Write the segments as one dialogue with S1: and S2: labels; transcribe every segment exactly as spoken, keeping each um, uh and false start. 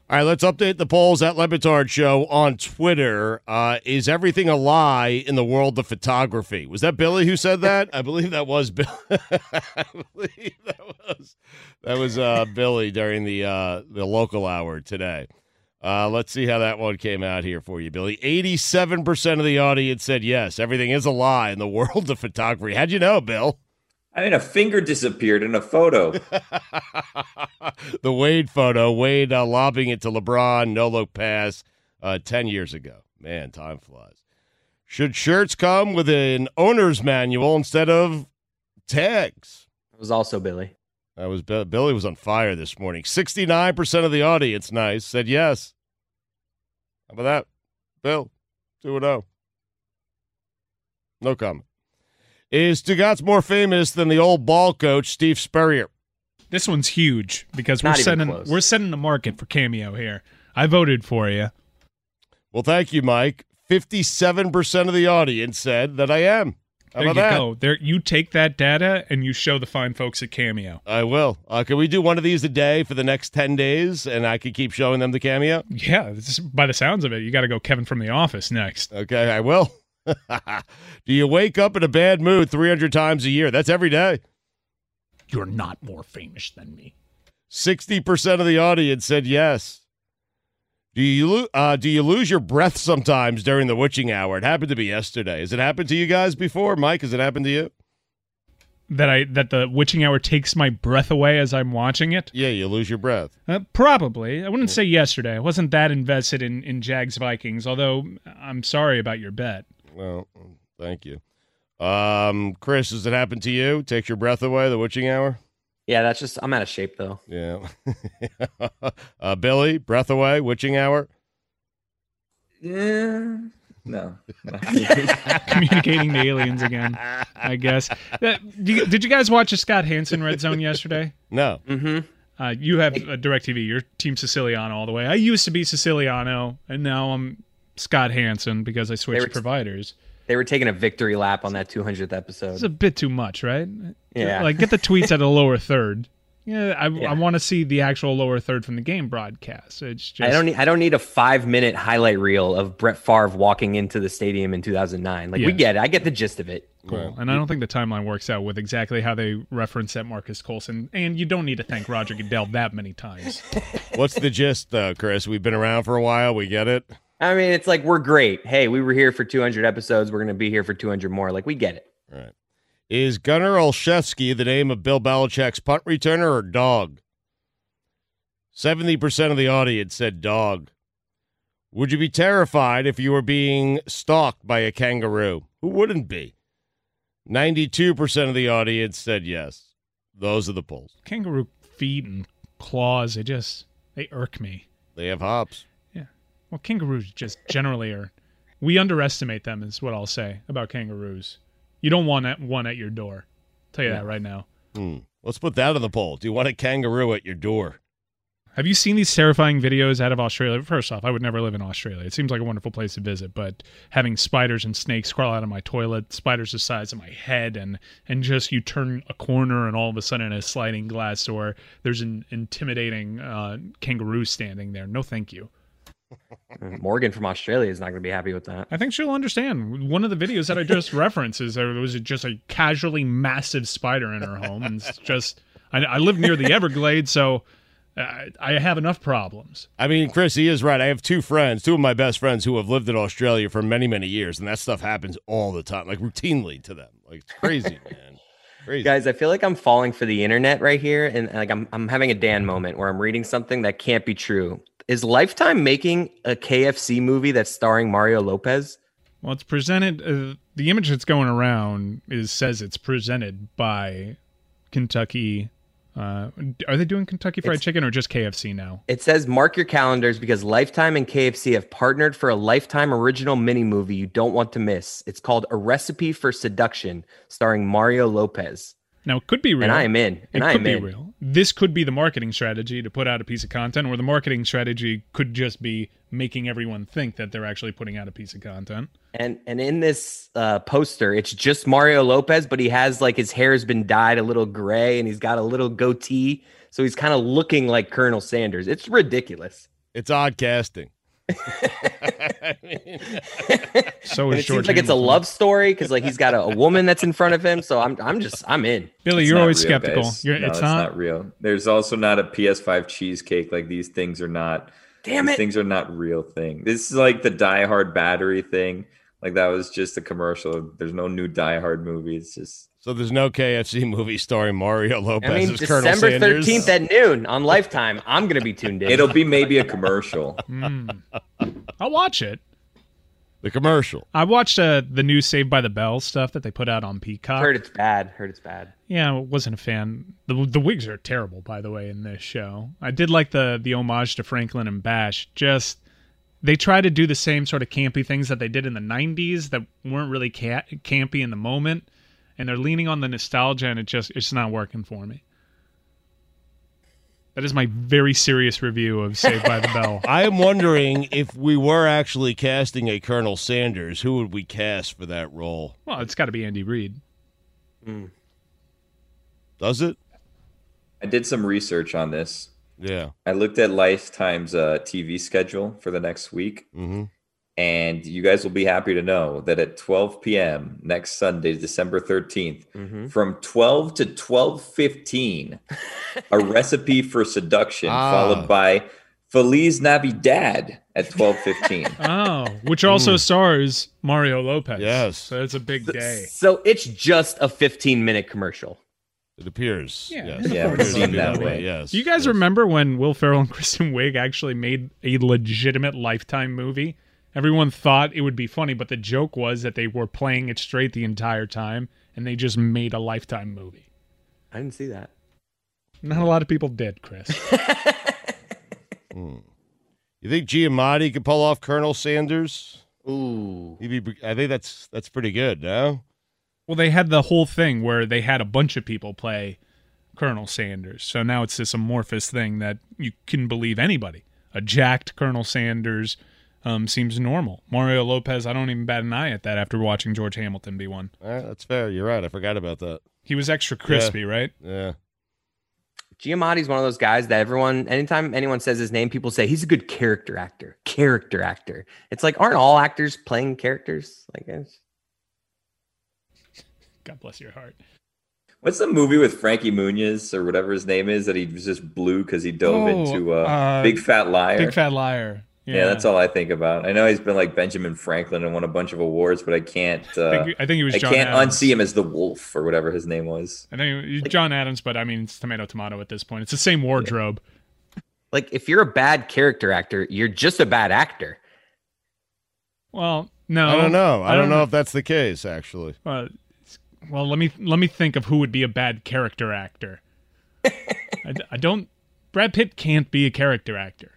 S1: All right, let's update the polls at Le Batard Show on Twitter. Uh, is everything a lie in the world of photography? Was that Billy who said that? I believe that was Bill. I believe that was that was uh, Billy during the uh, the local hour today. Uh, let's see how that one came out here for you, Billy. eighty-seven percent of the audience said yes, everything is a lie in the world of photography. How'd you know, Bill?
S2: I mean, a finger disappeared in a photo.
S1: The Wade photo, Wade uh, lobbing it to LeBron, no-look pass uh, ten years ago. Man, time flies. Should shirts come with an owner's manual instead of tags?
S3: It was also Billy.
S1: That was Billy was on fire this morning. sixty-nine percent of the audience, nice, said yes. How about that? Bill, two and oh. No comment. Is Stugatz more famous than the old ball coach, Steve Spurrier?
S4: This one's huge because we're
S3: Not even
S4: setting
S3: close.
S4: we're setting the market for Cameo here. I voted for you.
S1: Well, thank you, Mike. fifty-seven percent of the audience said that I am. How
S4: There you
S1: about that?
S4: go. There, you take that data and you show the fine folks at Cameo.
S1: I will. Uh, can we do one of these a day for the next ten days, and I can keep showing them the Cameo?
S4: Yeah, this is, by the sounds of it, you got to go Kevin from The Office next.
S1: Okay, I will. Do you wake up in a bad mood three hundred times a year? That's every day.
S4: You're not more famous than me.
S1: sixty percent of the audience said yes. Do you lo- uh, do you lose your breath sometimes during the witching hour? It happened to me yesterday. Has it happened to you guys before? Mike, has it happened to you?
S4: That I that the witching hour takes my breath away as I'm watching it?
S1: Yeah, you lose your breath.
S4: Uh, probably. I wouldn't say yesterday. I wasn't that invested in, in Jags Vikings, although I'm sorry about your bet.
S1: Well, thank you. Um, Chris, has it happened to you? Takes your breath away, the witching hour?
S3: Yeah, that's just, I'm out of shape, though.
S1: Yeah. uh, Billy, breath away, witching hour?
S2: Yeah. No.
S4: Communicating to aliens again, I guess. Uh, did you- did you guys watch a Scott Hansen Red Zone yesterday?
S1: No.
S3: Mm-hmm.
S4: Uh, you have a DirecTV. You're Team Siciliano all the way. I used to be Siciliano, and now I'm Scott Hansen because I switched
S3: They were-
S4: providers.
S3: They were taking a victory lap on that two hundredth episode.
S4: It's a bit too much, right?
S3: Yeah.
S4: Like, get the tweets at a lower third. Yeah, I,
S3: Yeah.
S4: I want to see the actual lower third from the game broadcast. It's just
S3: I don't need. I don't need a five minute highlight reel of Brett Favre walking into the stadium in two thousand nine. Like we
S4: Yes.
S3: get it. I get the gist of it.
S4: cool. And I don't think the timeline works out with exactly how they reference that Marcus Coulson. And you don't need to thank Roger Goodell that many times.
S1: What's the gist, uh, Chris? We've been around for a while. We get it.
S3: I mean, it's like we're great. Hey, we were here for two hundred episodes. We're gonna be here for two hundred more. Like we get it.
S1: All right. Is Gunnar Olszewski the name of Bill Belichick's punt returner or dog? seventy percent of the audience said dog. Would you be terrified if you were being stalked by a kangaroo? Who wouldn't be? ninety-two percent of the audience said yes. Those are the polls.
S4: Kangaroo feet and claws, they just, they irk me.
S1: They have hops.
S4: Well, kangaroos just generally are, we underestimate them is what I'll say about kangaroos. You don't want that one at your door. I'll tell you that right now.
S1: Hmm. Let's put that on the poll. Do you want a kangaroo at your door?
S4: Have you seen these terrifying videos out of Australia? First off, I would never live in Australia. It seems like a wonderful place to visit, but having spiders and snakes crawl out of my toilet, spiders the size of my head, and and just you turn a corner and all of a sudden in a sliding glass door, there's an intimidating uh, kangaroo standing there. No, thank you.
S3: Morgan from Australia is not gonna be happy with that.
S4: I think she'll understand. One of the videos that I just referenced is there was just a casually massive spider in her home, and it's just I, I live near the Everglades, so uh, I have enough problems.
S1: I mean, Chris, he is right. I have two friends, two of my best friends who have lived in Australia for many, many years, and that stuff happens all the time, like routinely to them. Like, it's crazy, man. Crazy.
S3: Guys, I feel like I'm falling for the internet right here, and like I'm I'm having a Dan moment where I'm reading something that can't be true. Is Lifetime making a K F C movie that's starring Mario Lopez?
S4: Well, it's presented. Uh, the image that's going around is says it's presented by Kentucky. Uh, are they doing Kentucky Fried
S3: It's-
S4: Chicken or just K F C now?
S3: It says mark your calendars because Lifetime and K F C have partnered for a Lifetime original mini movie you don't want to miss. It's called A Recipe for Seduction, starring Mario Lopez.
S4: Now, it could be real.
S3: And I am in. And
S4: it
S3: I
S4: could
S3: am
S4: be
S3: in.
S4: real. This could be the marketing strategy to put out a piece of content, or the marketing strategy could just be making everyone think that they're actually putting out a piece of content.
S3: And and in this uh, poster, it's just Mario Lopez, but he has like his hair has been dyed a little gray and he's got a little goatee. So he's kind of looking like Colonel Sanders. It's ridiculous.
S1: It's odd casting.
S3: I
S1: mean,
S4: so
S3: and
S4: is
S3: it
S4: George
S3: seems like it's a
S4: Hamilton.
S3: love story because like he's got a, a woman that's in front of him. So I'm I'm just I'm in.
S4: Billy,
S2: It's
S4: you're
S2: not
S4: always
S2: real,
S4: skeptical.
S2: guys.
S4: You're,
S2: no,
S4: it's,
S2: it's,
S4: not.
S2: not real. There's also not a P S five cheesecake. Like these things are not.
S3: Damn
S2: these
S3: it.
S2: things are not real thing. This is like the Die Hard battery thing. Like that was just a commercial. There's no new Die Hard movie. It's just.
S1: So there's no K F C movie starring Mario Lopez
S3: I mean,
S1: as Colonel
S3: December
S1: Sanders.
S3: thirteenth at noon on Lifetime. I'm gonna be tuned in.
S2: It'll be maybe a commercial.
S4: Mm. I'll watch it.
S1: The commercial.
S4: I watched uh, the new Saved by the Bell stuff that they put out on Peacock.
S3: Heard it's bad. Heard it's bad.
S4: Yeah, I wasn't a fan. The the wigs are terrible, by the way, in this show. I did like the the homage to Franklin and Bash. Just they try to do the same sort of campy things that they did in the nineties that weren't really ca- campy in the moment, and they're leaning on the nostalgia, and it just it's not working for me. That is my very serious review of Saved by the Bell.
S1: I am wondering if we were actually casting a Colonel Sanders, who would we cast for that role?
S4: Well, it's got to be Andy Reid.
S3: Mm.
S1: Does it?
S2: I did some research on this.
S1: Yeah.
S2: I looked at Lifetime's uh, T V schedule for the next week,
S1: Mm-hmm.
S2: and you guys will be happy to know that at twelve p.m. next Sunday, December thirteenth,
S3: Mm-hmm.
S2: from twelve to twelve fifteen, a recipe for seduction,
S1: Ah.
S2: followed by Feliz Navidad at twelve fifteen.
S4: Oh, which also stars Mario Lopez.
S1: Yes.
S4: So it's a big day.
S3: So it's just a fifteen minute commercial.
S1: It appears.
S4: Yeah,
S1: Yes.
S4: it
S2: Yeah, it
S1: appears to
S2: seemed
S1: be
S2: that
S1: way.
S2: way.
S1: Yes.
S4: Do you guys
S1: Yes.
S4: remember when Will Ferrell and Kristen Wiig actually made a legitimate Lifetime movie? Everyone thought it would be funny, but the joke was that they were playing it straight the entire time, and they just made a Lifetime movie.
S3: I didn't see that.
S4: Not a lot of people did, Chris.
S1: Hmm. You think Giamatti could pull off Colonel Sanders?
S3: Ooh.
S1: He'd be, I think that's that's pretty good, no?
S4: Well, they had the whole thing where they had a bunch of people play Colonel Sanders. So now it's this amorphous thing that you can believe anybody. A jacked Colonel Sanders um, seems normal. Mario Lopez, I don't even bat an eye at that after watching George Hamilton be one.
S1: All right, that's fair. You're right. I forgot about that.
S4: He was extra crispy, right?
S1: Yeah.
S3: Giamatti's one of those guys that everyone, anytime anyone says his name, people say he's a good character actor. Character actor. It's like, aren't all actors playing characters? Like, it's...
S4: God bless your heart.
S2: What's the movie with Frankie Muniz or whatever his name is that he was just blue because he dove
S4: Oh,
S2: into uh,
S4: uh,
S2: Big Fat Liar?
S4: Big Fat Liar. Yeah,
S2: Yeah, that's all I think about. I know he's been like Benjamin Franklin and won a bunch of awards, but I can't. Uh,
S4: I think, I think he was
S2: I
S4: John
S2: can't
S4: Adams.
S2: unsee him as the Wolf or whatever his name was.
S4: I think it was John Adams, but I mean, it's tomato, tomato at this point. It's the same wardrobe.
S3: like, if you're a bad character actor, you're just a bad actor.
S4: Well, no.
S1: I don't know. I,
S4: I
S1: don't
S4: don't
S1: know
S4: know.
S1: if that's the case, actually.
S4: Uh, well, let me let me think of who would be a bad character actor. I, I don't. Brad Pitt can't be a character actor.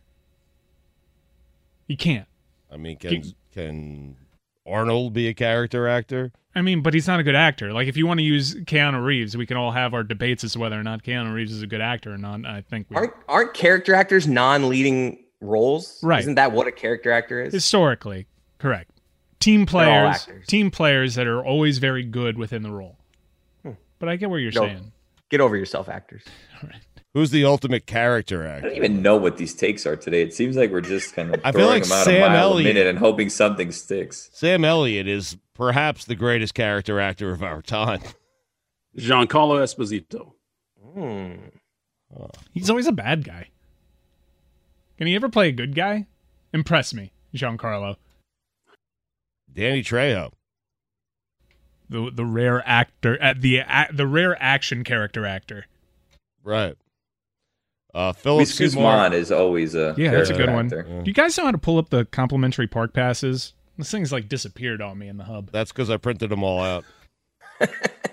S4: He can't.
S1: I mean, can
S4: Can-
S1: can Arnold be a character actor?
S4: I mean, but he's not a good actor. Like, if you want to use Keanu Reeves, we can all have our debates as to whether or not Keanu Reeves is a good actor or not. I think we
S3: Aren't aren't character actors non-leading roles?
S4: Right.
S3: Isn't that what a character actor is?
S4: historically correct. Team
S3: all
S4: players,
S3: actors.
S4: team players that are always very good within the role. But I get what you're
S3: No.
S4: saying.
S3: Get over yourself, actors.
S1: Who's the ultimate character
S2: I
S1: actor?
S2: don't even know what these takes are today. It seems like we're just kind of
S1: I
S2: throwing
S1: feel like
S2: them out
S1: Sam
S2: a mile
S1: Elliott-
S2: a minute and hoping something sticks.
S1: Sam Elliott is perhaps the greatest character actor of our time.
S5: Giancarlo Esposito.
S3: Hmm.
S4: He's always a bad guy. Can he ever play a good guy? Impress me, Giancarlo.
S1: Danny Trejo.
S4: The the rare actor at the a, the rare action character actor.
S1: Right. Uh, Philip
S2: Luis
S1: Seymour.
S2: Guzman is always a
S4: Yeah, that's a
S2: character
S4: good one.
S2: actor.
S4: Do you guys know how to pull up the complimentary park passes? This thing's like disappeared on me in the hub.
S1: That's because I printed them all out.